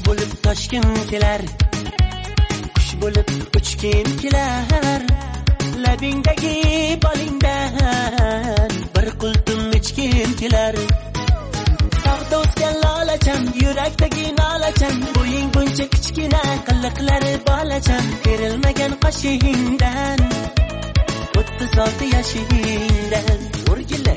bo'lib toshgim kelar, qush bo'lib uchgim kelar, labingdagi bolingdan bir qultum ichgim kelar. Sog'da o'sgan lolacham, yurakdagi nolacham, bo'ying buncha kichkina, qiliqlari bolacham, kerilmagan qoshingdan 36 yoshingdan o'rgil